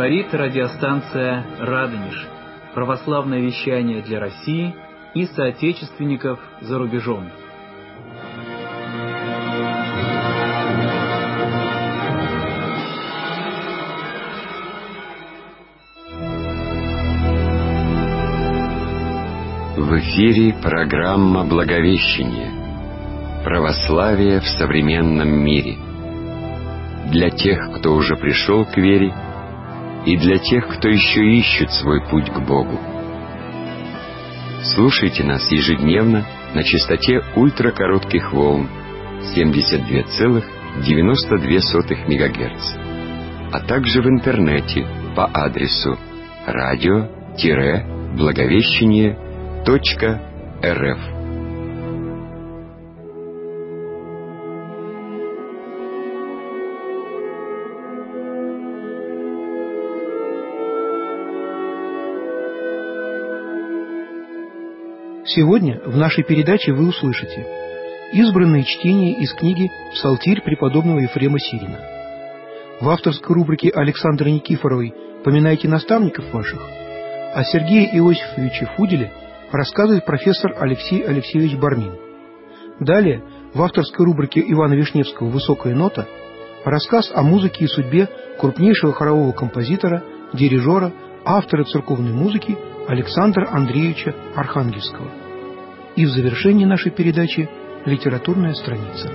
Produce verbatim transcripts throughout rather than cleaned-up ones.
Говорит радиостанция «Радонеж». Православное вещание для России и соотечественников за рубежом. В эфире программа «Благовещение. Православие в современном мире». Для тех, кто уже пришел к вере, и для тех, кто еще ищет свой путь к Богу. Слушайте нас ежедневно на частоте ультракоротких волн семьдесят два целых девяносто две сотых мегагерца, а также в интернете по адресу радио-благовещение точка рф. Сегодня в нашей передаче вы услышите избранные чтения из книги «Псалтирь преподобного Ефрема Сирина». В авторской рубрике Александры Никифоровой «Поминайте наставников ваших» о Сергее Иосифовиче Фуделе рассказывает профессор Алексей Алексеевич Бармин. Далее в авторской рубрике Ивана Вишневского «Высокая нота» рассказ о музыке и судьбе крупнейшего хорового композитора, дирижера, автора церковной музыки Александра Андреевича Архангельского. И в завершении нашей передачи литературная страница.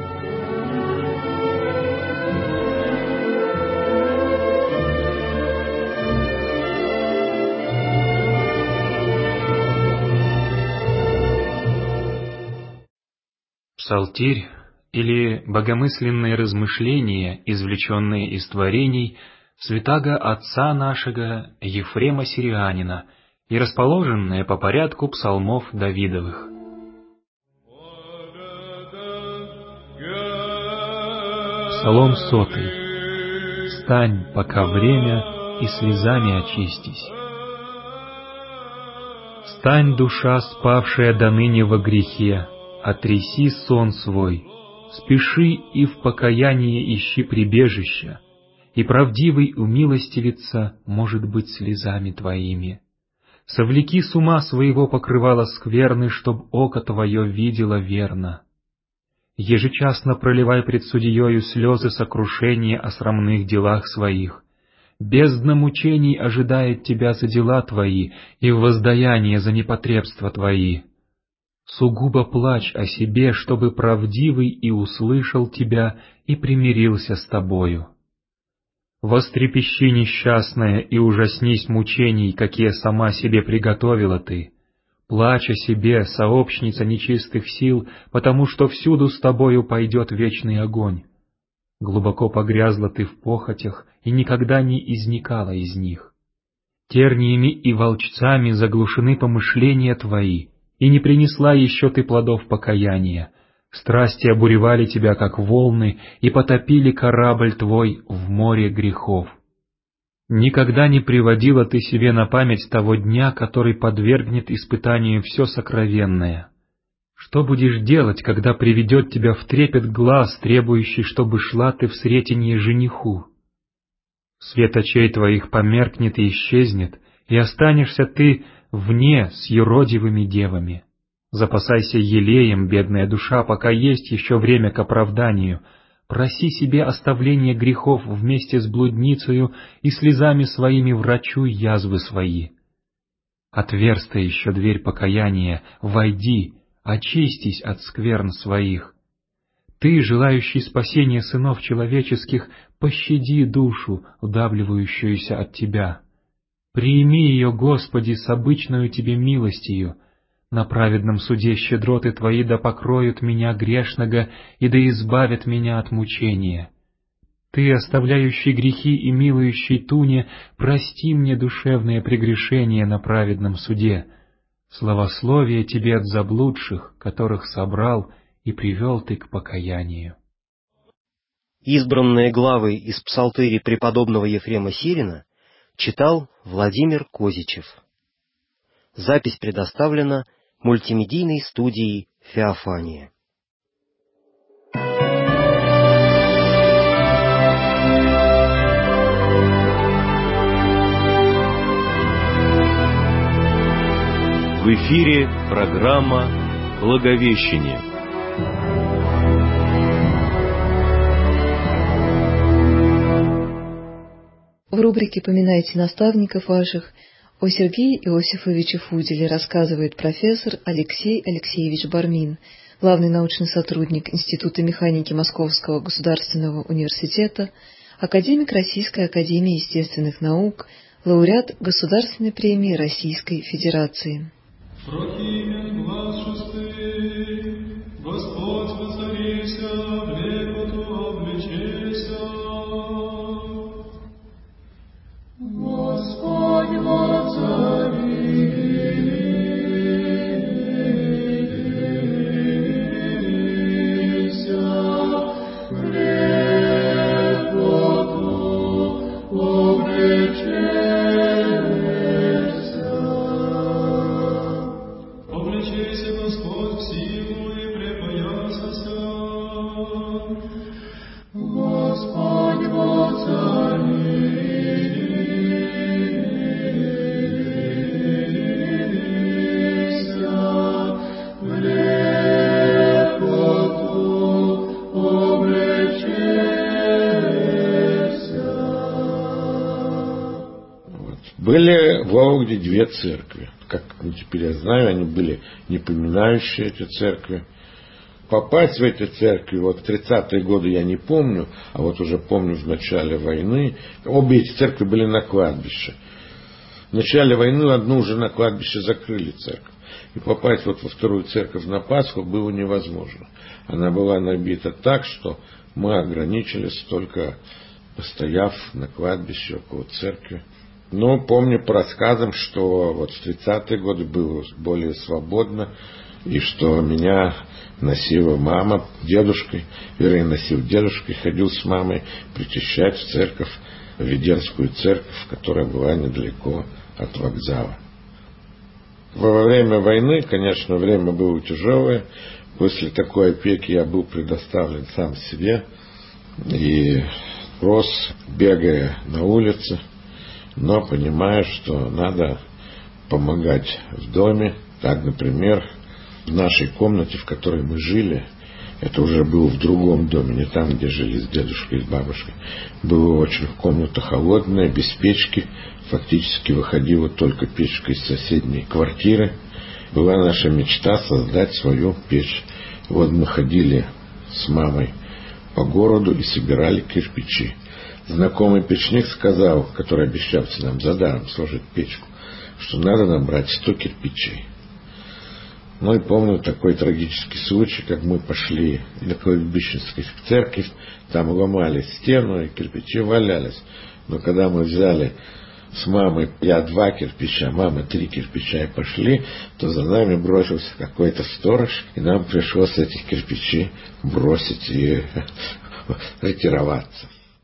Псалтирь или богомысленные размышления, извлеченные из творений святаго отца нашего Ефрема Сирианина и расположенные по порядку псалмов Давидовых. Псалом сотый. Встань, пока время, и слезами очистись. Встань, душа, спавшая доныне во грехе, отряси сон свой, спеши и в покаянии ищи прибежища, и правдивый умилостивится, может быть, слезами твоими. Совлеки с ума своего покрывала скверны, чтоб око твое видело верно. Ежечасно проливай пред судьею слезы сокрушения о срамных делах своих. Бездна мучений ожидает тебя за дела твои и в воздаяние за непотребства твои. Сугубо плачь о себе, чтобы правдивый и услышал тебя и примирился с тобою. Вострепещи, несчастная, и ужаснись мучений, какие сама себе приготовила ты. Плачь о себе, сообщница нечистых сил, потому что всюду с тобою пойдет вечный огонь. Глубоко погрязла ты в похотях и никогда не изникала из них. Терниями и волчцами заглушены помышления твои, и не принесла еще ты плодов покаяния. Страсти обуревали тебя, как волны, и потопили корабль твой в море грехов. Никогда не приводила ты себе на память того дня, который подвергнет испытанию все сокровенное. Что будешь делать, когда приведет тебя в трепет глаз, требующий, чтобы шла ты в сретенье жениху? Свет очей твоих померкнет и исчезнет, и останешься ты вне с юродивыми девами. Запасайся елеем, бедная душа, пока есть еще время к оправданию. Проси себе оставления грехов вместе с блудницею и слезами своими врачуй язвы свои. Отверста еще дверь покаяния, войди, очистись от скверн своих. Ты, желающий спасения сынов человеческих, пощади душу, удавливающуюся от тебя. Прими ее, Господи, с обычною тебе милостью. На праведном суде щедроты Твои да покроют меня грешного и да избавят меня от мучения. Ты, оставляющий грехи и милующий туне, прости мне душевные прегрешения на праведном суде. Славословие Тебе от заблудших, которых собрал и привел Ты к покаянию. Избранные главы из псалтыри преподобного Ефрема Сирина читал Владимир Козичев. Запись предоставлена мультимедийной студией «Феофания». В эфире программа «Благовещение». В рубрике «Поминайте наставников ваших» о Сергее Иосифовиче Фуделе рассказывает профессор Алексей Алексеевич Бармин, главный научный сотрудник Института механики Московского государственного университета, академик Российской академии естественных наук, лауреат Государственной премии Российской Федерации. Прохимен глаз шестый, Господь воцарися, в лепоту облечеся. Господь воцарися, в лепоту облечеся. Облечеся, Господь, в силу и препоясася. Господь воцарися, в лепоту облечеся. Были в Вологде две церкви. Как теперь я знаю, они были не поминающие, эти церкви. Попасть в эти церкви, вот в тридцатые годы я не помню, а вот уже помню в начале войны, обе эти церкви были на кладбище. В начале войны одну уже на кладбище закрыли церковь. И попасть вот во вторую церковь на Пасху было невозможно. Она была набита так, что мы ограничились только постояв на кладбище около церкви. Но помню по рассказам, что вот в тридцатые годы было более свободно, и что меня носила мама дедушкой, вернее, носил дедушкой, ходил с мамой причащать в церковь, в Веденскую церковь, которая была недалеко от вокзала. Во время войны, конечно, время было тяжелое. После такой опеки я был предоставлен сам себе и рос, бегая на улице, но понимая, что надо помогать в доме. Так, например, в нашей комнате, в которой мы жили, это уже было в другом доме, не там, где жили с дедушкой и с бабушкой, была очень комната холодная, без печки, фактически выходила только печка из соседней квартиры. Была наша мечта создать свою печь. Вот мы ходили с мамой по городу и собирали кирпичи. Знакомый печник сказал, который обещался нам за даром сложить печку, что надо набрать сто кирпичей. Ну и помню такой трагический случай, как мы пошли на кладбищенской церковь, там ломали стену, и кирпичи валялись. Но когда мы взяли с мамой, я два кирпича, мама три кирпича, и пошли, то за нами бросился какой-то сторож, и нам пришлось эти кирпичи бросить и ретироваться.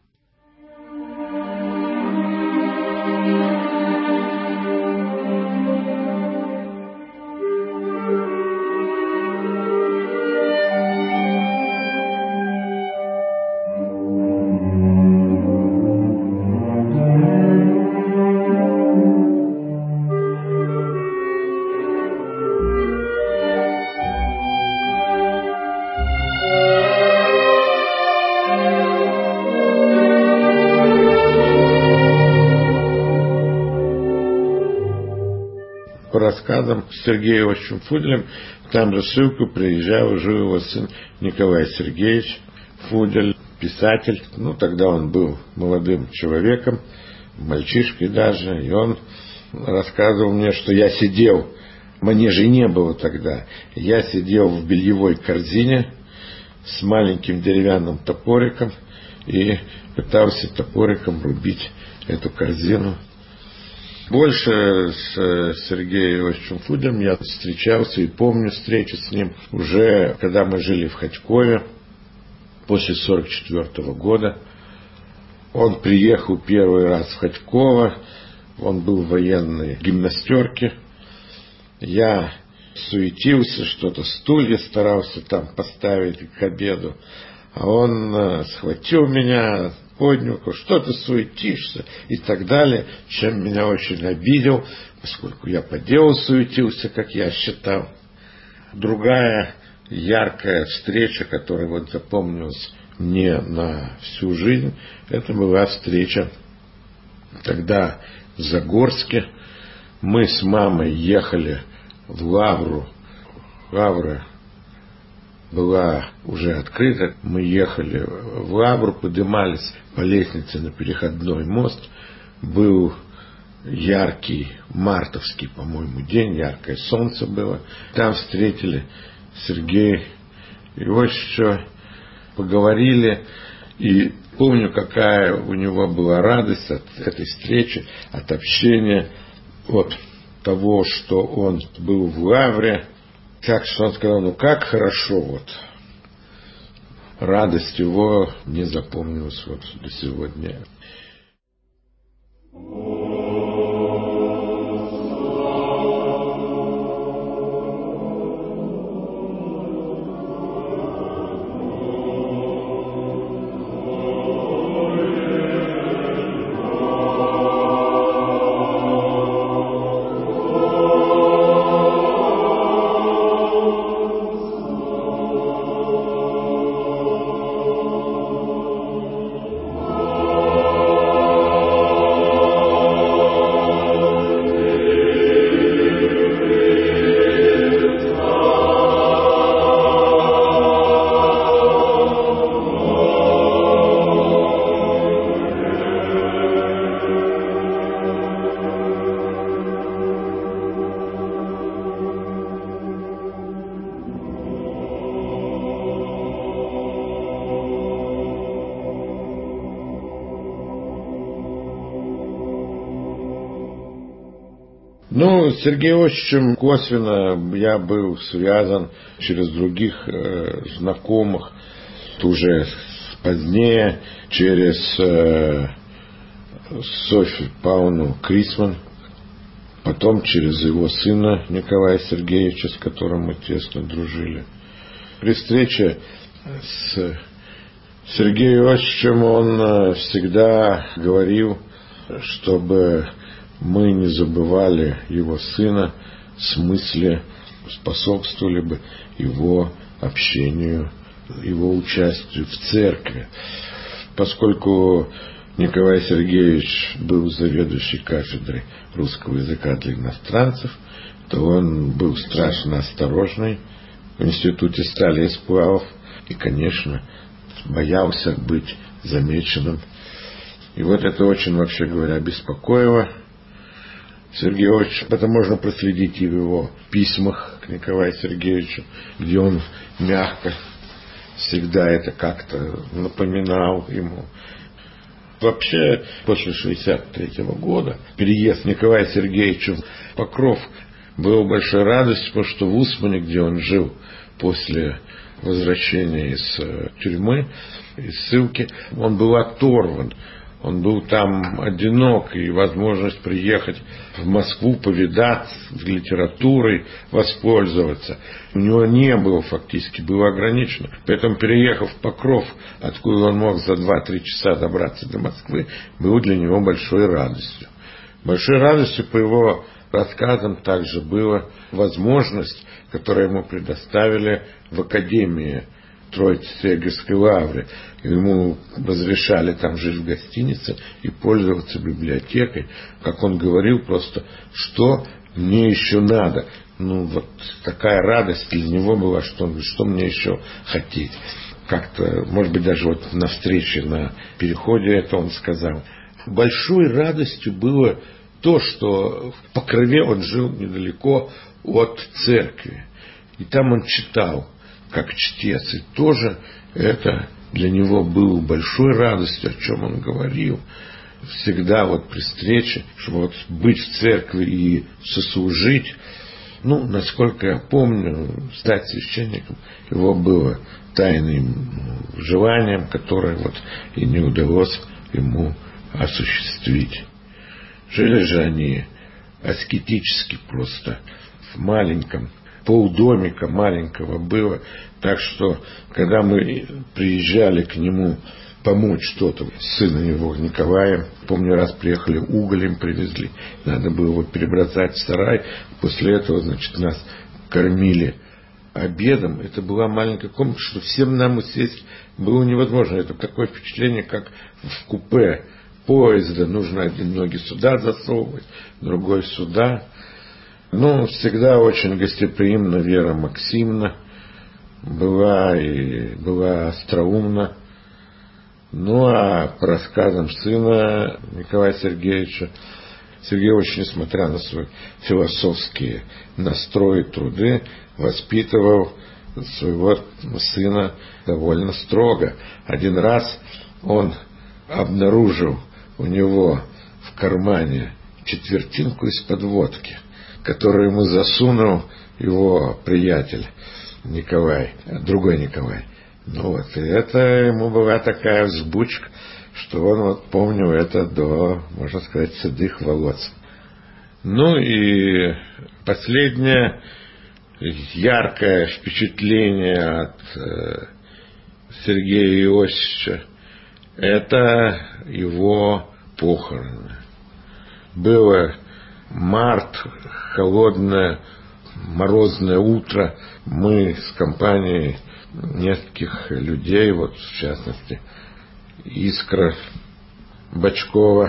По рассказам Сергея Иосифовича Фуделя, там же ссылку приезжал, жил его сын Николай Сергеевич Фудель, писатель. Ну, тогда он был молодым человеком, мальчишкой даже, и он рассказывал мне, что я сидел, манежей не было тогда, я сидел в бельевой корзине с маленьким деревянным топориком и пытался топориком рубить эту корзину. Больше с Сергеем Иосифовичем Фуделем я встречался и помню встречи с ним уже, когда мы жили в Хотькове после сорок четвёртого года. Он приехал первый раз в Хотьково, он был в военной гимнастерке. Я суетился, что-то стулья старался там поставить к обеду. А он схватил меня, поднял, что ты суетишься и так далее, чем меня очень обидел, поскольку я по делу суетился, как я считал. Другая яркая встреча, которая вот запомнилась мне на всю жизнь, это была встреча тогда в Загорске. Мы с мамой ехали в Лавру. Лавра была уже открыта. Мы ехали в Лавру, поднимались по лестнице на переходной мост. Был яркий мартовский, по-моему, день, яркое солнце было. Там встретили Сергея Иосифовича, поговорили. И помню, какая у него была радость от этой встречи, от общения, от того, что он был в Лавре. Так что он сказал, ну как хорошо, вот. Радость его не запомнилась вот до сегодня. Ну, с Сергеем Иосифовичем косвенно я был связан через других э, знакомых, уже позднее, через э, Софью Павловну Крисман, потом через его сына Николая Сергеевича, с которым мы тесно дружили. При встрече с Сергеем Иосифовичем он всегда говорил, чтобы мы не забывали его сына, в смысле способствовали бы его общению, его участию в церкви. Поскольку Николай Сергеевич был заведующий кафедрой русского языка для иностранцев, то он был страшно осторожный в институте стали и сплавов и, конечно, боялся быть замеченным. И вот это очень, вообще говоря, беспокоило Сергея Иосифовича. Это можно проследить и в его письмах к Николаю Сергеевичу, где он мягко всегда это как-то напоминал ему. Вообще, после шестьдесят третьего года переезд Николая Сергеевича в Покров был большой радостью, потому что в Усмане, где он жил после возвращения из тюрьмы, из ссылки, он был оторван. Он был там одинок, и возможность приехать в Москву, повидаться с литературой, воспользоваться у него не было фактически, было ограничено. Поэтому, переехав в Покров, откуда он мог за два-три часа добраться до Москвы, было для него большой радостью. Большой радостью, по его рассказам, также была возможность, которую ему предоставили в Академии Троице-Сергиевской лавры. Ему разрешали там жить в гостинице и пользоваться библиотекой. Как он говорил, просто, что мне еще надо. Ну, вот такая радость для него была, что он говорит, что мне еще хотеть. Как-то, может быть, даже вот на встрече, на переходе это он сказал. Большой радостью было то, что в Покрове он жил недалеко от церкви. И там он читал как чтец. И тоже это для него было большой радостью, о чем он говорил. Всегда вот при встрече, чтобы вот быть в церкви и сослужить. Ну, насколько я помню, стать священником его было тайным желанием, которое вот и не удалось ему осуществить. Жили же они аскетически просто, в маленьком, полдомика маленького было. Так что, когда мы приезжали к нему помочь что-то. Сына его, Николая, помню, раз приехали, уголь им привезли. Надо было его перебросать в сарай. После этого, значит, нас кормили обедом. Это была маленькая комната, что всем нам сесть было невозможно. Это такое впечатление, как в купе поезда. Нужно один ноги сюда засовывать, другой сюда. Ну, всегда очень гостеприимна Вера Максимовна. Была и была остроумна. Ну, а по рассказам сына Николая Сергеевича, Сергей очень, несмотря на свои философские настрои, труды, воспитывал своего сына довольно строго. Один раз он обнаружил у него в кармане четвертинку из-под водки, которую ему засунул его приятель Николай, другой Николай. Ну вот, и это ему была такая взбучка, что он вот помнил это до, можно сказать, седых волос. Ну и последнее яркое впечатление от э, Сергея Иосифовича — это его похороны. Было март, холодное, морозное утро. Мы с компанией нескольких людей, вот в частности Искра Бочкова,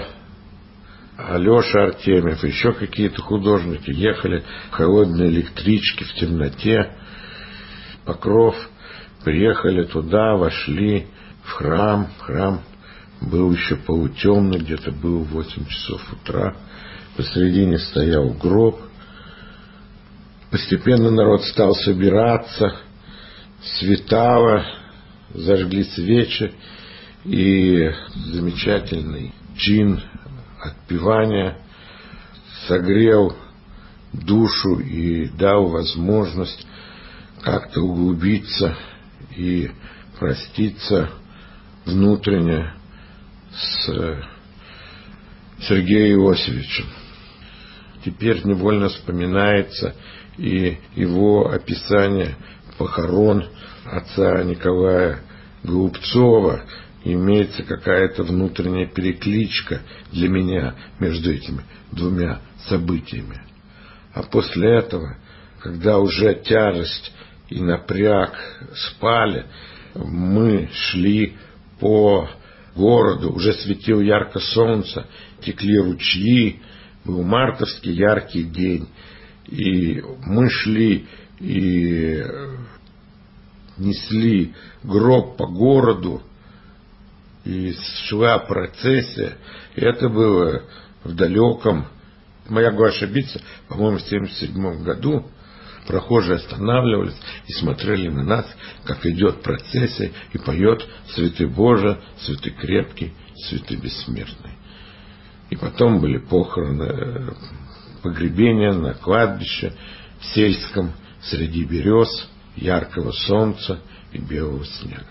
Алеша Артемьев, еще какие-то художники, ехали в холодной электричке в темноте, Покров, приехали туда, вошли в храм. Храм был еще полутемный, где-то было восемь часов утра. Посредине стоял гроб. Постепенно народ стал собираться. Светало, зажгли свечи, и замечательный чин отпевания согрел душу и дал возможность как-то углубиться и проститься внутренне с Сергеем Иосифовичем. Теперь невольно вспоминается и его описание похорон отца Николая Голубцова. Имеется какая-то внутренняя перекличка для меня между этими двумя событиями. А после этого, когда уже тяжесть и напряг спали, мы шли по городу, уже светило ярко солнце, текли ручьи, был мартовский яркий день, и мы шли и несли гроб по городу, и шла процессия. И это было в далеком, могу ошибиться, по-моему, в семьдесят седьмом году. Прохожие останавливались и смотрели на нас, как идет процессия, и поет «Святый Боже, святый крепкий, святый бессмертный». И потом были похороны, погребения на кладбище в сельском, среди берез, яркого солнца и белого снега.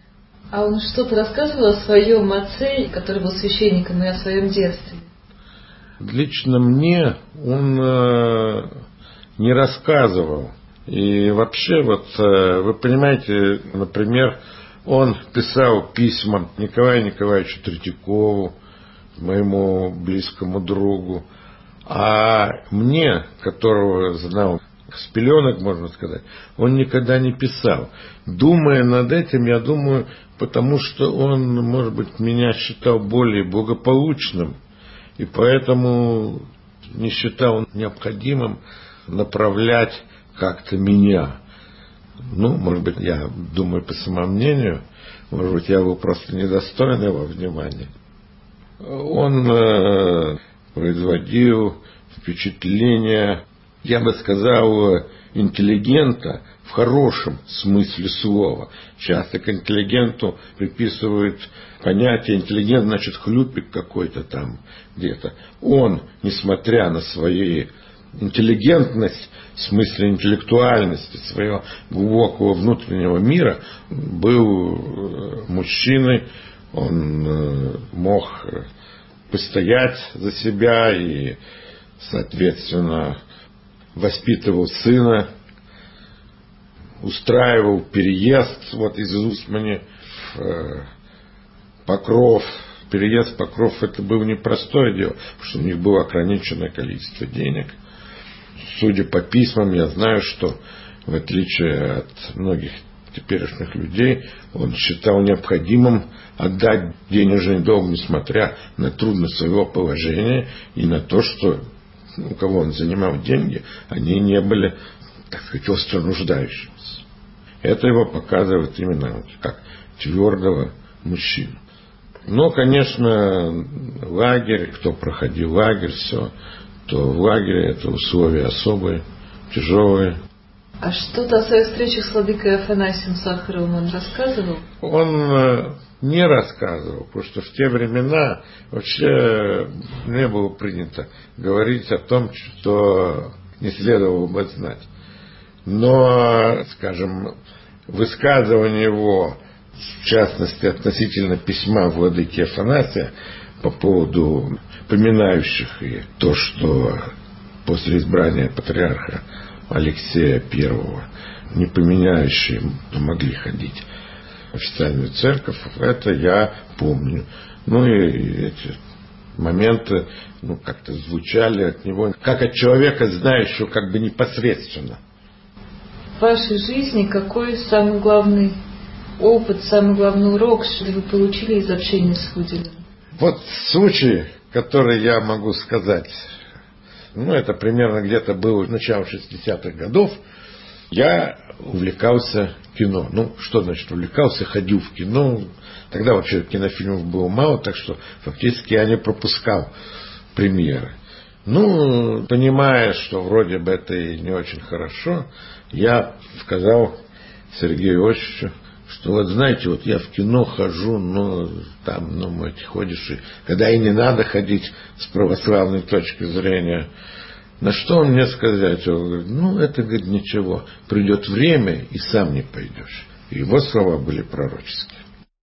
А он что-то рассказывал о своем отце, который был священником, и о своем детстве? Лично мне он э, не рассказывал. И вообще, вот э, вы понимаете, например, он писал письма Николаю Николаевичу Третьякову, моему близкому другу, а мне, которого знал с пеленок, можно сказать, он никогда не писал. Думая над этим, я думаю, потому что он, может быть, меня считал более благополучным, и поэтому не считал необходимым направлять как-то меня. Ну, может быть, я думаю по самомнению, может быть, я был просто недостоин его внимания. Он э, производил впечатление, я бы сказал, интеллигента в хорошем смысле слова. Часто к интеллигенту приписывают понятие интеллигент, значит, хлюпик какой-то там где-то. Он, несмотря на свои интеллигентность, в смысле интеллектуальности своего глубокого внутреннего мира, был мужчиной, он мог постоять за себя и, соответственно, воспитывал сына, устраивал переезд вот из Усмани в Покров. Переезд в Покров — это было непростое дело, потому что у них было ограниченное количество денег. Судя по письмам, я знаю, что в отличие от многих теперешних людей, он считал необходимым отдать денежный долг, несмотря на трудность своего положения и на то, что у кого он занимал деньги, они не были, так сказать, остро нуждающимися. Это его показывает именно как твердого мужчину. Но, конечно, лагерь, кто проходил лагерь, все, то в лагере это условия особые, тяжелые. А что-то о своих встречах с владыкой Афанасием Сахаровым он рассказывал? Он не рассказывал, потому что в те времена вообще не было принято говорить о том, что не следовало бы знать. Но, скажем, высказывание его, в частности, относительно письма владыки Афанасия по поводу поминающих и то, что после избрания патриарха Алексея Первого не поменяющие могли ходить в официальную церковь, это я помню. Ну и эти моменты, ну, как-то звучали от него, как от человека, знающего как бы непосредственно. В вашей жизни какой самый главный опыт, самый главный урок, что вы получили из общения с Фуделем? Вот случай, который я могу сказать, ну, это примерно где-то было в начале шестидесятых годов, я увлекался кино. Ну, что значит увлекался? Ходил в кино. Тогда вообще кинофильмов было мало, так что фактически я не пропускал премьеры. Ну, понимая, что вроде бы это и не очень хорошо, я сказал Сергею Иосифовичу, что вот знаете, вот я в кино хожу, но там, ну, мать, ходишь, и когда и не надо ходить с православной точки зрения. На что он мне сказал? Он говорит, ну, это, говорит, ничего, придет время, и сам не пойдешь. И его слова были пророческие.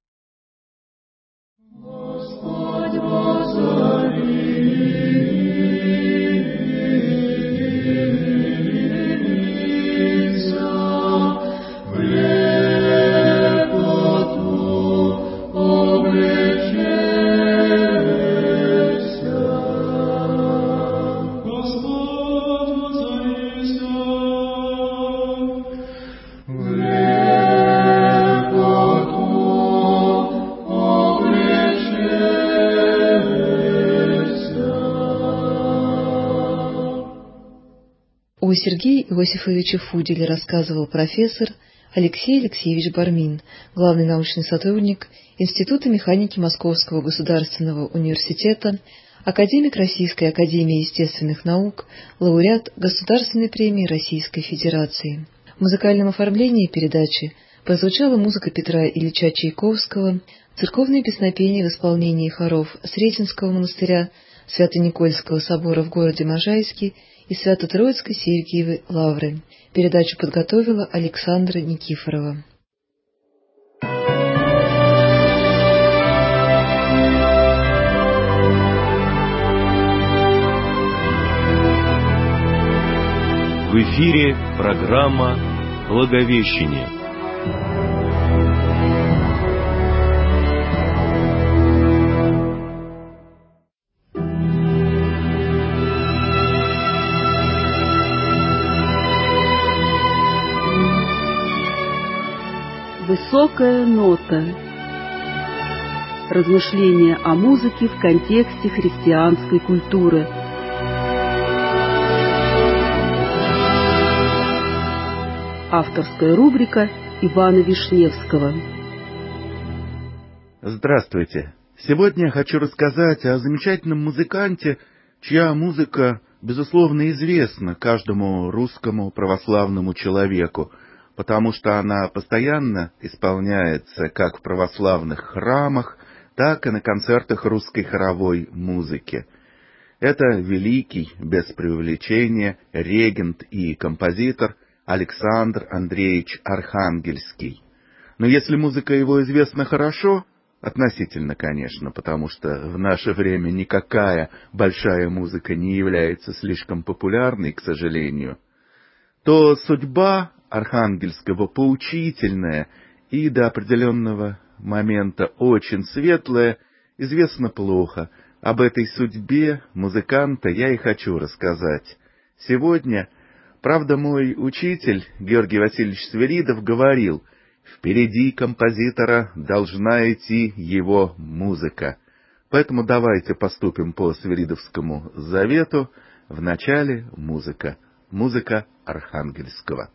О Сергее Иосифовиче Фуделе рассказывал профессор Алексей Алексеевич Бармин, главный научный сотрудник Института механики Московского государственного университета, академик Российской академии естественных наук, лауреат Государственной премии Российской Федерации. В музыкальном оформлении передачи прозвучала музыка Петра Ильича Чайковского, церковные песнопения в исполнении хоров Сретенского монастыря, Свято-Никольского собора в городе Можайске и Свято-Троицкой Сергиевой лавры. Передачу подготовила Александра Никифорова. В эфире программа «Благовещение». Высокая нота. Размышления о музыке в контексте христианской культуры. Авторская рубрика Ивана Вишневского. Здравствуйте. Сегодня я хочу рассказать о замечательном музыканте, чья музыка, безусловно, известна каждому русскому православному человеку, потому что она постоянно исполняется как в православных храмах, так и на концертах русской хоровой музыки. Это великий, без преувеличения, регент и композитор Александр Андреевич Архангельский. Но если музыка его известна хорошо, относительно, конечно, потому что в наше время никакая большая музыка не является слишком популярной, к сожалению, то судьба Архангельского поучительная и до определенного момента очень светлая известна плохо. Об этой судьбе музыканта я и хочу рассказать. Сегодня, правда, мой учитель Георгий Васильевич Свиридов говорил: впереди композитора должна идти его музыка. Поэтому давайте поступим по Свиридовскому завету. Вначале музыка. Музыка Архангельского.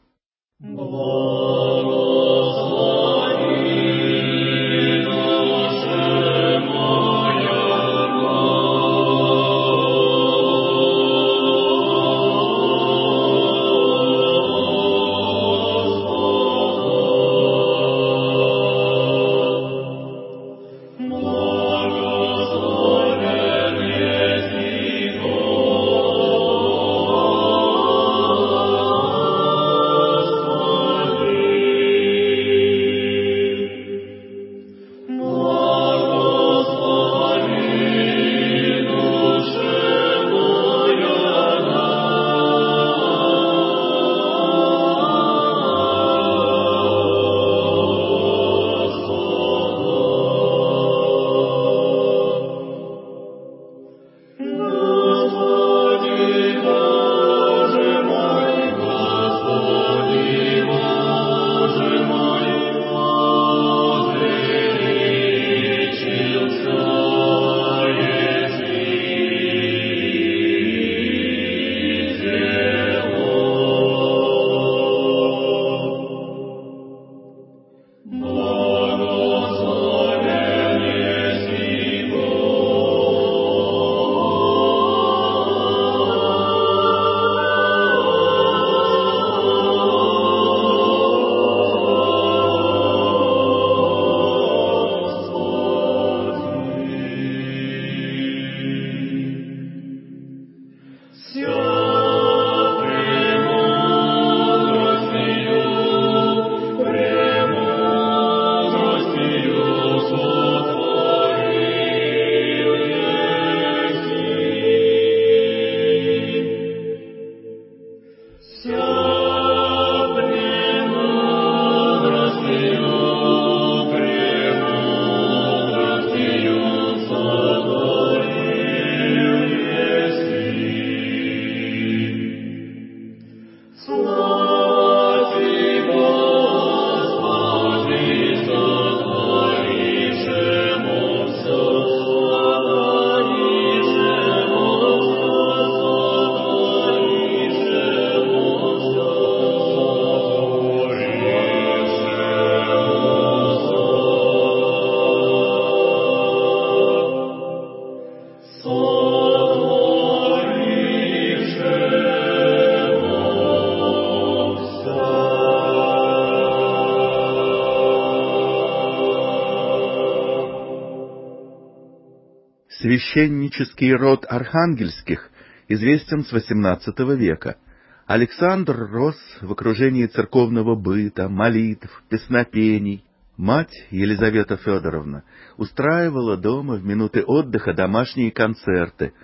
Священнический род Архангельских известен с восемнадцатого века. Александр рос в окружении церковного быта, молитв, песнопений. Мать, Елизавета Федоровна, устраивала дома в минуты отдыха домашние концерты.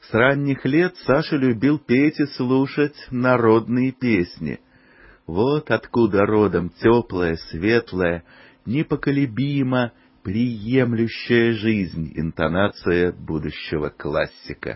С ранних лет Саша любил петь и слушать народные песни. Вот откуда родом теплая, светлая, непоколебимо приемлющая жизнь интонация будущего классика.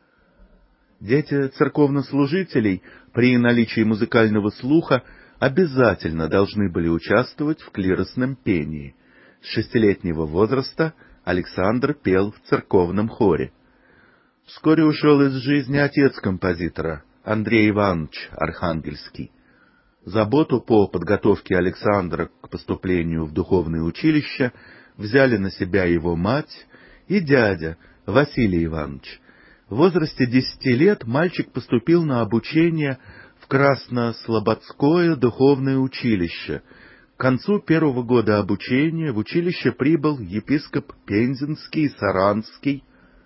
Дети церковнослужителей при наличии музыкального слуха обязательно должны были участвовать в клиросном пении. С шестилетнего возраста Александр пел в церковном хоре. Вскоре ушел из жизни отец композитора, Андрей Иванович Архангельский. Заботу по подготовке Александра к поступлению в духовное училище взяли на себя его мать и дядя Василий Иванович. В возрасте десяти лет мальчик поступил на обучение в Краснослободское духовное училище. К концу первого года обучения в училище прибыл епископ Пензенский и Саранский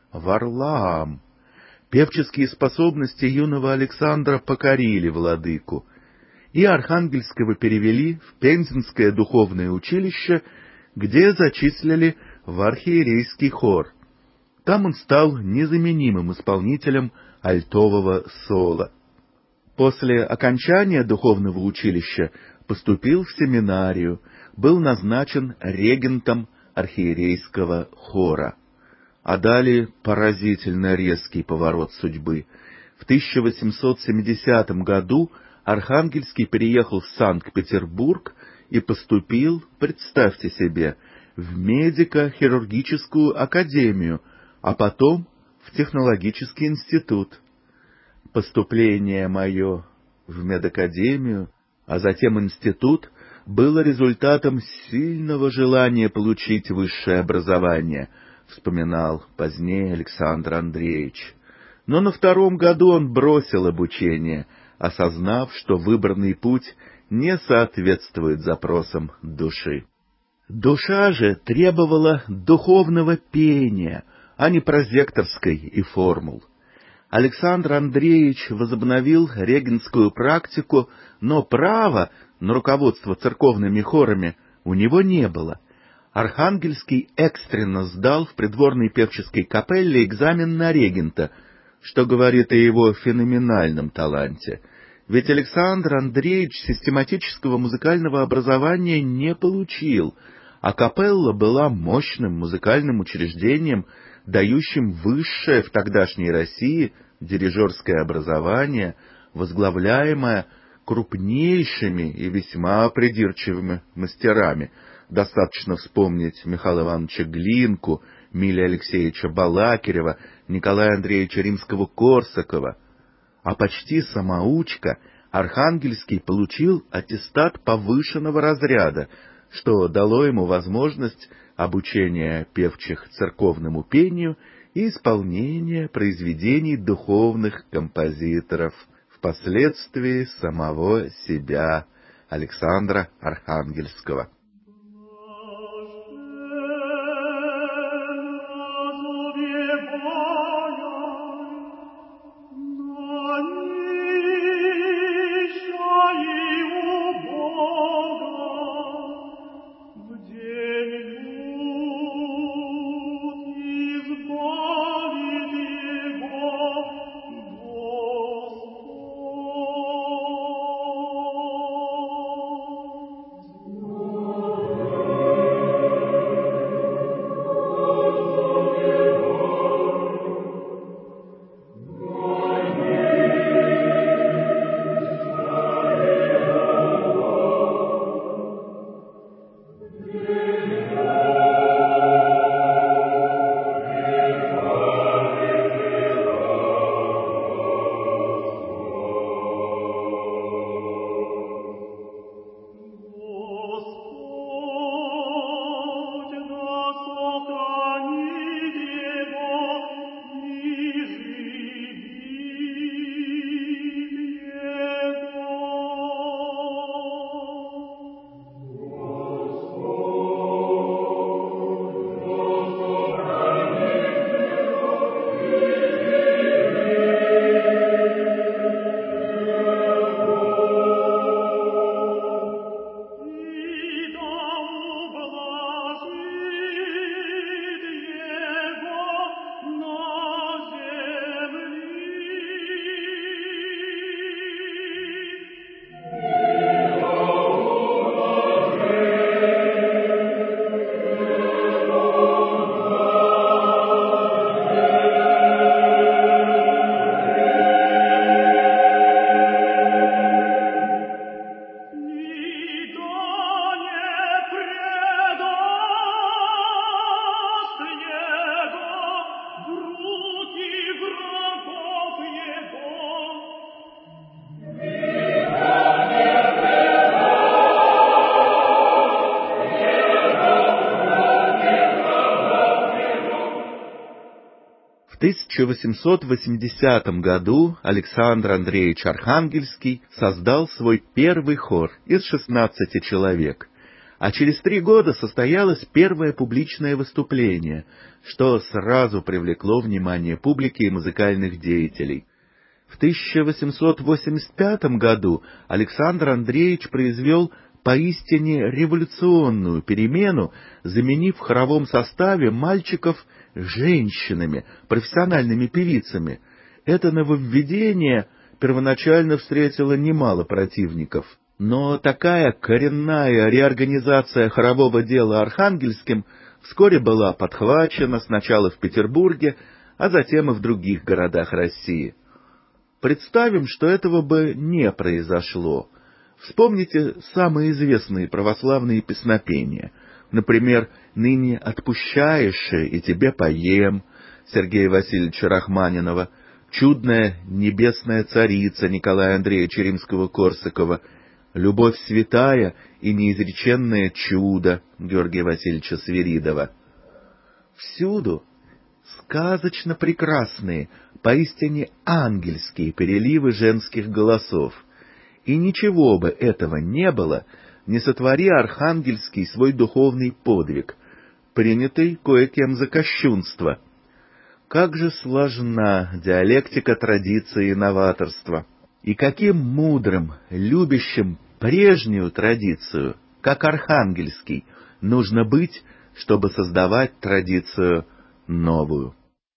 Варлаам. Певческие способности юного Александра покорили владыку, и Архангельского перевели в Пензенское духовное училище, где зачислили в архиерейский хор. Там он стал незаменимым исполнителем альтового соло. После окончания духовного училища поступил в семинарию, был назначен регентом архиерейского хора. А далее поразительно резкий поворот судьбы. В тысяча восемьсот семидесятом году Архангельский переехал в Санкт-Петербург и поступил, представьте себе, в медико-хирургическую академию, а потом в технологический институт. Поступление мое в медакадемию, а затем институт, было результатом сильного желания получить высшее образование, вспоминал позднее Александр Андреевич. Но на втором году он бросил обучение, осознав, что выбранный путь не соответствует запросам души. Душа же требовала духовного пения, а не прозекторской и формул. Александр Андреевич возобновил регентскую практику, но права на руководство церковными хорами у него не было. Архангельский экстренно сдал в придворной певческой капелле экзамен на регента, что говорит о его феноменальном таланте. Ведь Александр Андреевич систематического музыкального образования не получил, а капелла была мощным музыкальным учреждением, дающим высшее в тогдашней России дирижерское образование, возглавляемое крупнейшими и весьма придирчивыми мастерами. Достаточно вспомнить Михаила Ивановича Глинку, Милия Алексеевича Балакирева, Николая Андреевича Римского-Корсакова. А почти самоучка Архангельский получил аттестат повышенного разряда, что дало ему возможность обучения певчих церковному пению и исполнения произведений духовных композиторов, впоследствии самого себя, Александра Архангельского. Oh тысяча восемьсот восьмидесятом году Александр Андреевич Архангельский создал свой первый хор из шестнадцати человек, а через три года состоялось первое публичное выступление, что сразу привлекло внимание публики и музыкальных деятелей. В тысяча восемьсот восемьдесят пятом году Александр Андреевич произвел поистине революционную перемену, заменив в хоровом составе мальчиков женщинами, профессиональными певицами. Это нововведение первоначально встретило немало противников, но такая коренная реорганизация хорового дела Архангельским вскоре была подхвачена сначала в Петербурге, а затем и в других городах России. Представим, что этого бы не произошло. Вспомните самые известные православные песнопения. Например, «Ныне отпущаешь и тебе поем» Сергея Васильевича Рахманинова, «Чудная небесная царица» Николая Андреевича Римского-Корсакова, «Любовь святая и неизреченное чудо» Георгия Васильевича Свиридова. Всюду сказочно прекрасные, поистине ангельские переливы женских голосов. И ничего бы этого не было, не сотвори Архангельский свой духовный подвиг, принятый кое-кем за кощунство. Как же сложна диалектика традиции и новаторства, и каким мудрым, любящим прежнюю традицию, как Архангельский, нужно быть, чтобы создавать традицию новую.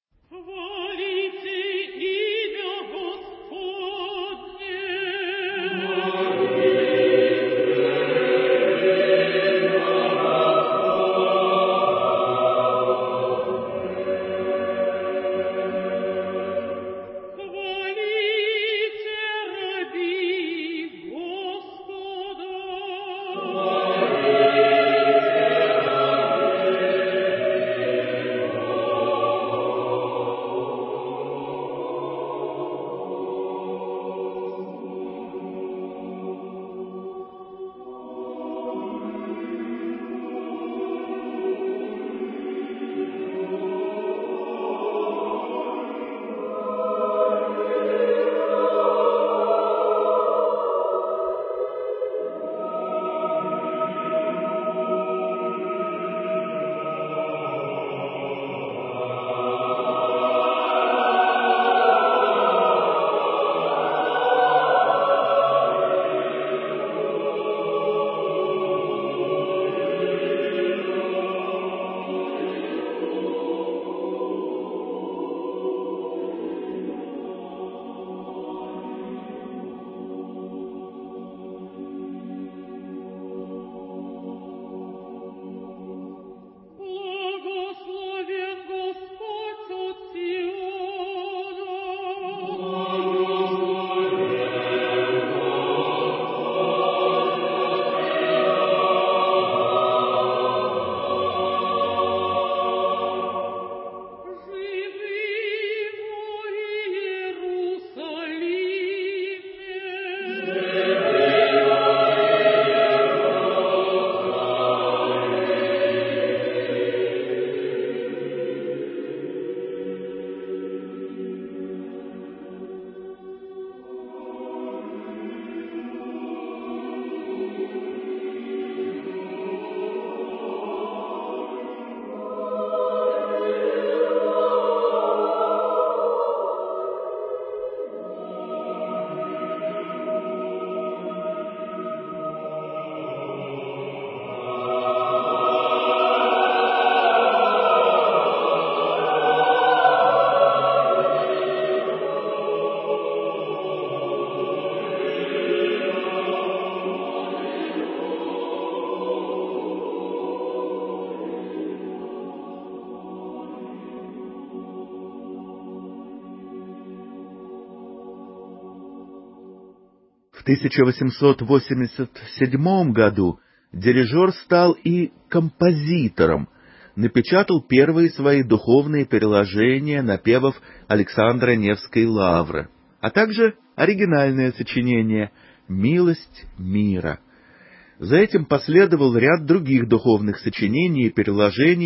В тысяча восемьсот восемьдесят седьмом году дирижер стал и композитором, напечатал первые свои духовные переложения напевов Александра Невской лавры, а также оригинальное сочинение «Милость мира». За этим последовал ряд других духовных сочинений и переложений,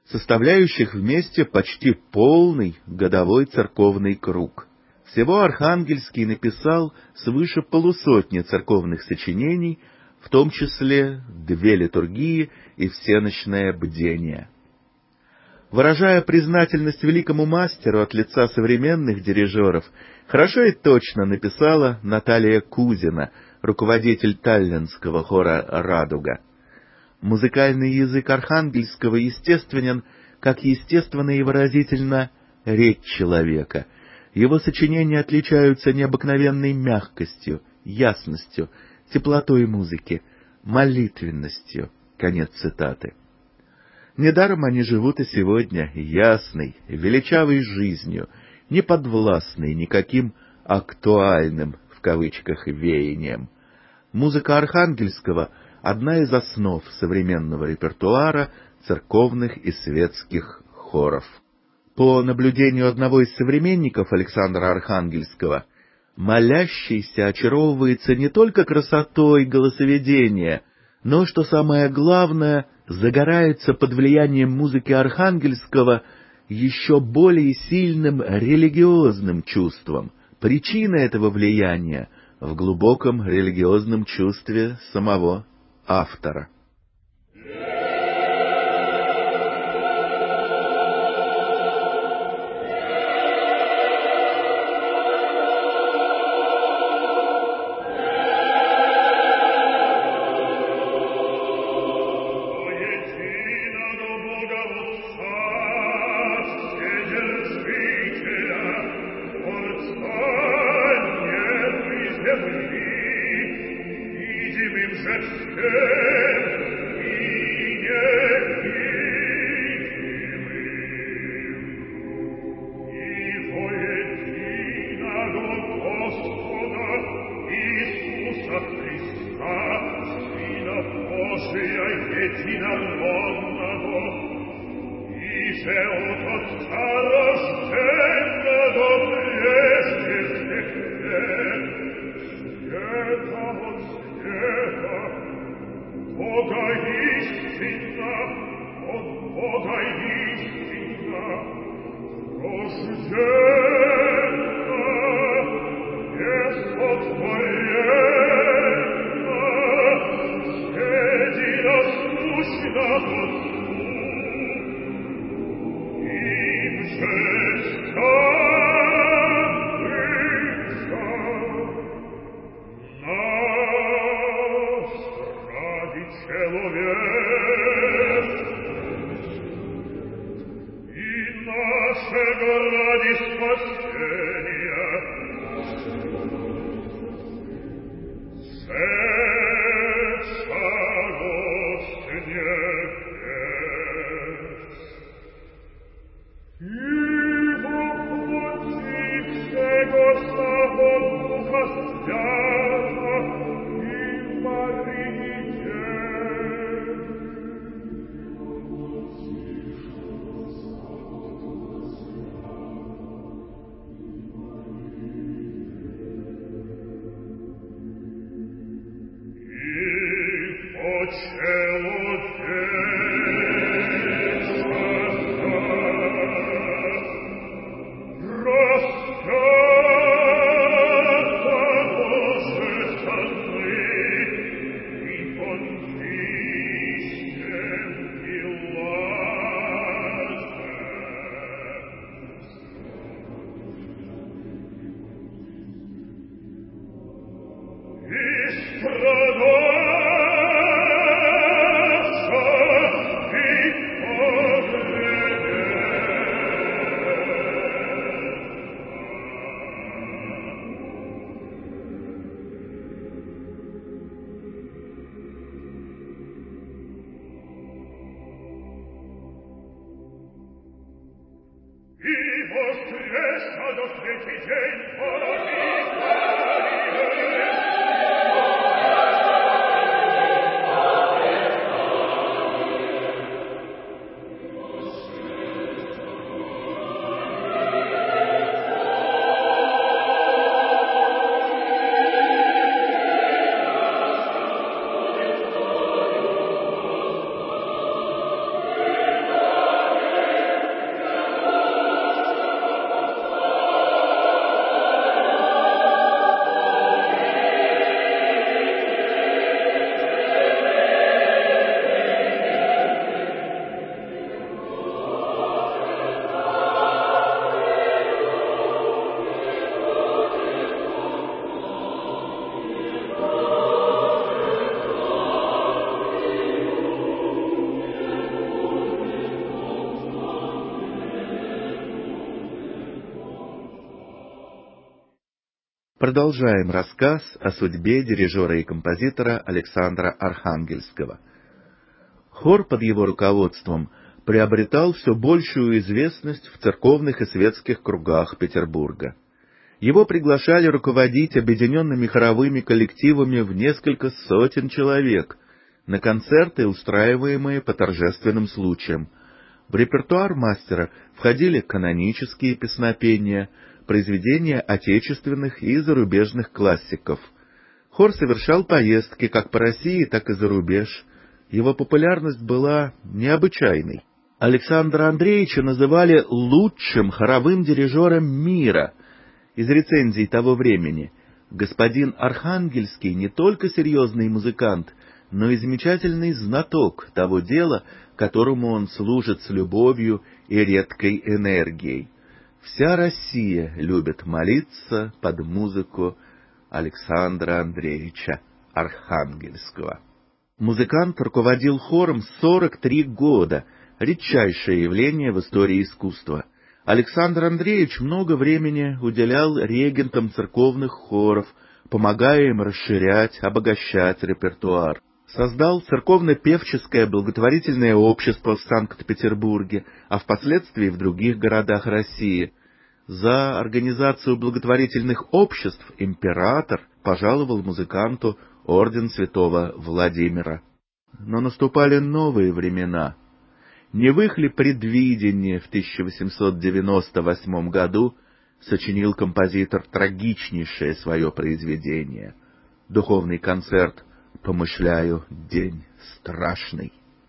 составляющих вместе почти полный годовой церковный круг. Всего Архангельский написал свыше полусотни церковных сочинений, в том числе две литургии и всенощное бдение. Выражая признательность великому мастеру от лица современных дирижеров, хорошо и точно написала Наталья Кузина, руководитель таллинского хора «Радуга». Музыкальный язык Архангельского естественен, как естественно и выразительно речь человека. Его сочинения отличаются необыкновенной мягкостью, ясностью, теплотой музыки, молитвенностью. Конец цитаты. Недаром они живут и сегодня ясной, величавой жизнью, не подвластной никаким «актуальным» в кавычках веяниям. Музыка Архангельского — одна из основ современного репертуара церковных и светских хоров. По наблюдению одного из современников Александра Архангельского, молящийся очаровывается не только красотой голосоведения, но, что самое главное, загорается под влиянием музыки Архангельского еще более сильным религиозным чувством. Причина этого влияния в глубоком религиозном чувстве самого автора. Продолжаем рассказ о судьбе дирижера и композитора Александра Архангельского. Хор под его руководством приобретал все большую известность в церковных и светских кругах Петербурга. Его приглашали руководить объединенными хоровыми коллективами в несколько сотен человек на концерты, устраиваемые по торжественным случаям. В репертуар мастера входили канонические песнопения, произведения отечественных и зарубежных классиков. Хор совершал поездки как по России, так и за рубеж. Его популярность была необычайной. Александра Андреевича называли лучшим хоровым дирижером мира. Из рецензий того времени: господин Архангельский не только серьезный музыкант, но и замечательный знаток того дела, которому он служит с любовью и редкой энергией. Вся Россия любит молиться под музыку Александра Андреевича Архангельского. Музыкант руководил хором сорок три года, редчайшее явление в истории искусства. Александр Андреевич много времени уделял регентам церковных хоров, помогая им расширять, обогащать репертуар. Создал церковно-певческое благотворительное общество в Санкт-Петербурге, а впоследствии в других городах России. За организацию благотворительных обществ император пожаловал музыканту орден святого Владимира. Но наступали новые времена. Не в их ли предвидении в тысяча восемьсот девяносто восьмом году сочинил композитор трагичнейшее свое произведение — духовный концерт «Помышляю, день страшный».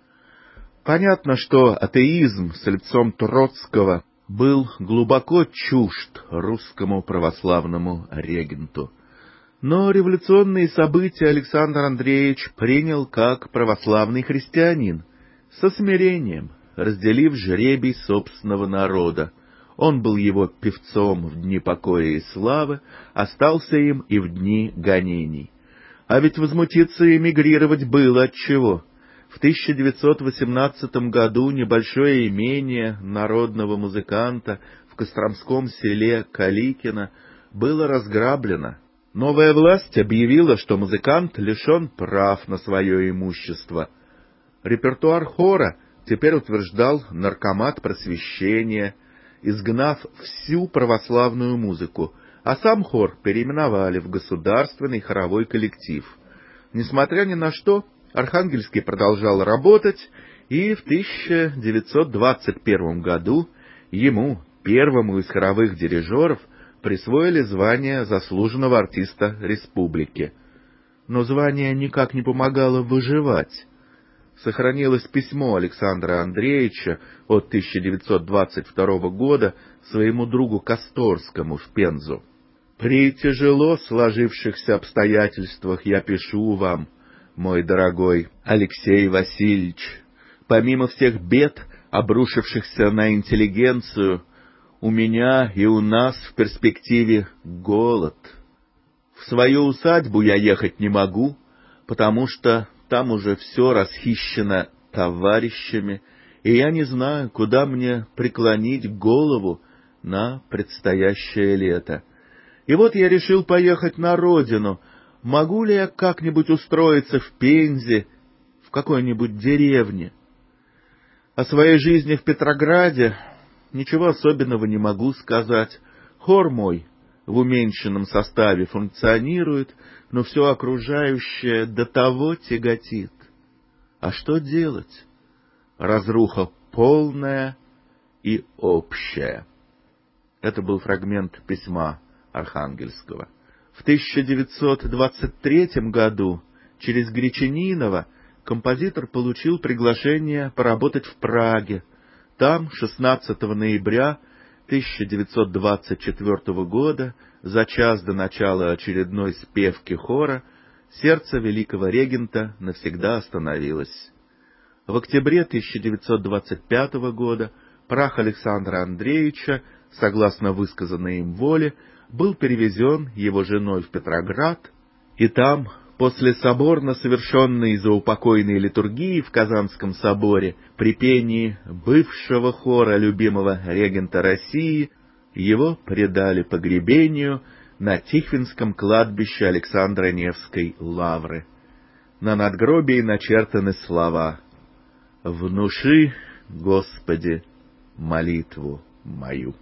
Понятно, что атеизм с лицом Троцкого был глубоко чужд русскому православному регенту. Но революционные события Александр Андреевич принял как православный христианин, со смирением, разделив жребий собственного народа. Он был его певцом в дни покоя и славы, остался им и в дни гонений. А ведь возмутиться и эмигрировать было отчего. В тысяча девятьсот восемнадцатом году небольшое имение народного музыканта в Костромском селе Каликино было разграблено. Новая власть объявила, что музыкант лишен прав на свое имущество. Репертуар хора теперь утверждал Наркомат просвещения, изгнав всю православную музыку, а сам хор переименовали в Государственный хоровой коллектив. Несмотря ни на что, Архангельский продолжал работать, и в тысяча девятьсот двадцать первом году ему, первому из хоровых дирижеров, присвоили звание заслуженного артиста республики. Но звание никак не помогало выживать. Сохранилось письмо Александра Андреевича от тысяча девятьсот двадцать второго года своему другу Косторскому в Пензу. «При тяжело сложившихся обстоятельствах я пишу вам, мой дорогой Алексей Васильевич, помимо всех бед, обрушившихся на интеллигенцию, у меня и у нас в перспективе голод. В свою усадьбу я ехать не могу, потому что там уже все расхищено товарищами, и я не знаю, куда мне преклонить голову на предстоящее лето. И вот я решил поехать на родину. Могу ли я как-нибудь устроиться в Пензе, в какой-нибудь деревне? О своей жизни в Петрограде ничего особенного не могу сказать. Хор мой в уменьшенном составе функционирует, но все окружающее до того тяготит. А что делать? Разруха полная и общая». Это был фрагмент письма Архангельского. В тысяча девятьсот двадцать третьем году через Гречанинова композитор получил приглашение поработать в Праге. Там шестнадцатого ноября тысяча девятьсот двадцать четвертого года, за час до начала очередной спевки хора, сердце великого регента навсегда остановилось. В октябре тысяча девятьсот двадцать пятого года прах Александра Андреевича, согласно высказанной им воле, был перевезен его женой в Петроград, и там, после соборно совершенной заупокойной литургии в Казанском соборе, при пении бывшего хора любимого регента России, его предали погребению на Тихвинском кладбище Александра Невской лавры. На надгробии начертаны слова: «Внуши, Господи, молитву мою».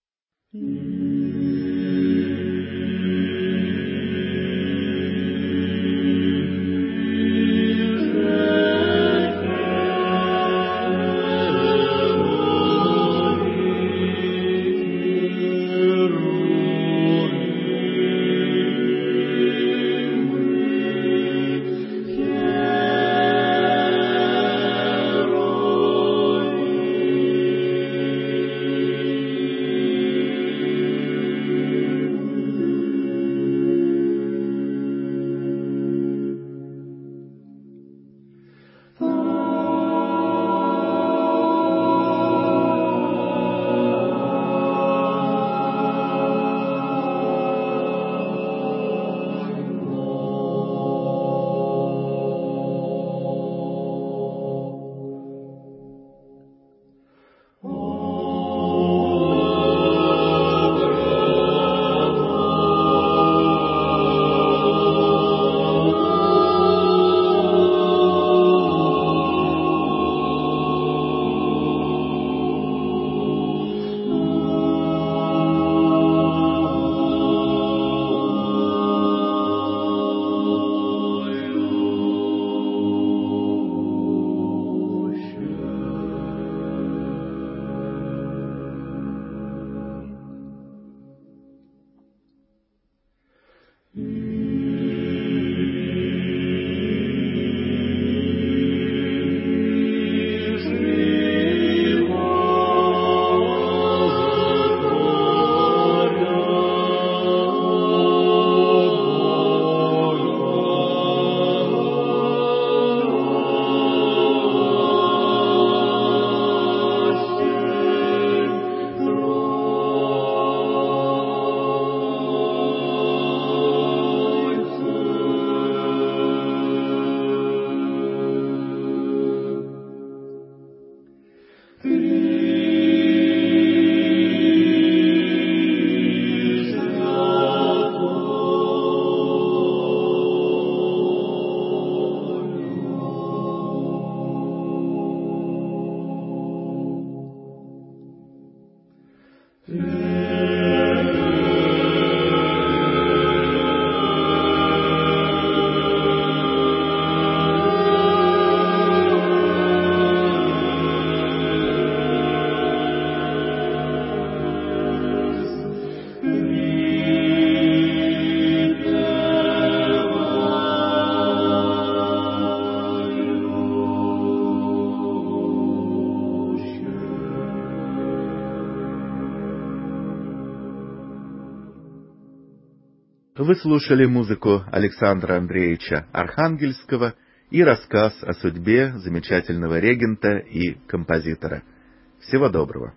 Вы слушали музыку Александра Андреевича Архангельского и рассказ о судьбе замечательного регента и композитора. Всего доброго.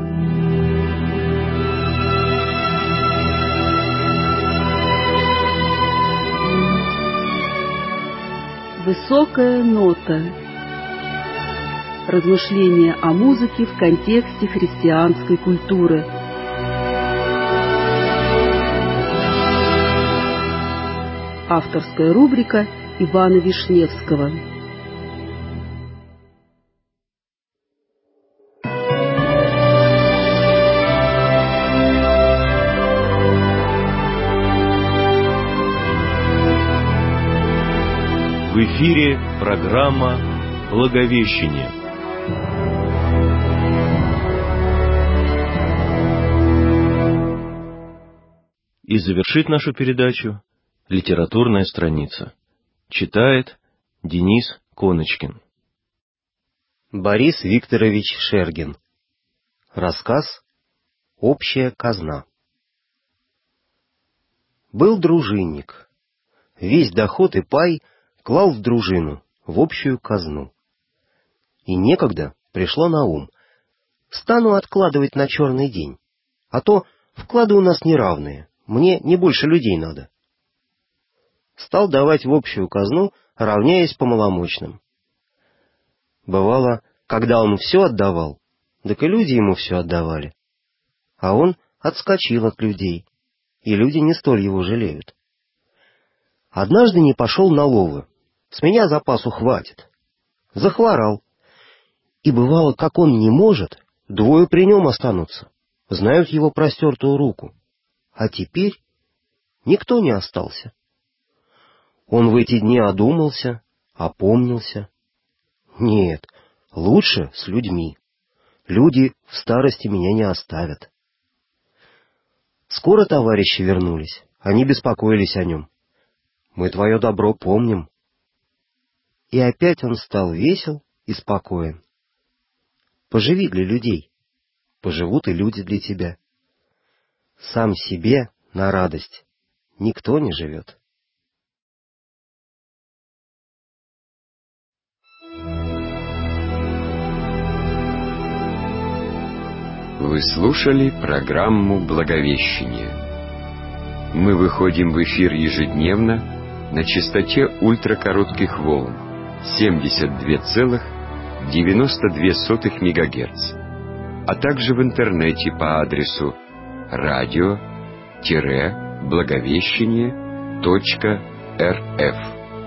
Высокая нота. Размышления о музыке в контексте христианской культуры. Авторская рубрика Ивана Вишневского. В эфире программа «Благовещение». И завершит нашу передачу литературная страница. Читает Денис Коночкин. Борис Викторович Шергин. Рассказ «Общая казна». Был дружинник. Весь доход и пай клал в дружину, в общую казну. И некогда пришло на ум: стану откладывать на черный день, а то вклады у нас неравные, мне не больше людей надо. Стал давать в общую казну, равняясь по маломощным. Бывало, когда он все отдавал, так и люди ему все отдавали. А он отскочил от людей и люди не столь его жалеют. Однажды не пошел на ловы, с меня запасу хватит. Захворал. И бывало, как он не может, двое при нем останутся, знают его простертую руку. А теперь никто не остался. Он в эти дни одумался, опомнился. Нет, лучше с людьми. Люди в старости меня не оставят. Скоро товарищи вернулись, они беспокоились о нем. Мы твое добро помним. И опять он стал весел и спокоен. Поживи для людей, поживут и люди для тебя. Сам себе на радость никто не живет. Вы слушали программу «Благовещение». Мы выходим в эфир ежедневно на частоте ультракоротких волн семьдесят два целых девяносто две сотых мегагерц, а также в интернете по адресу радио-благовещение точка рф.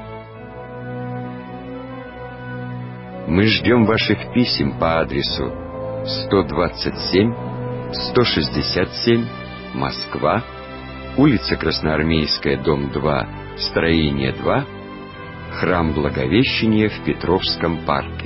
Мы ждем ваших писем по адресу сто двадцать семь сто шестьдесят семь, Москва, улица Красноармейская, дом два, строение два, Храм Благовещения в Петровском парке.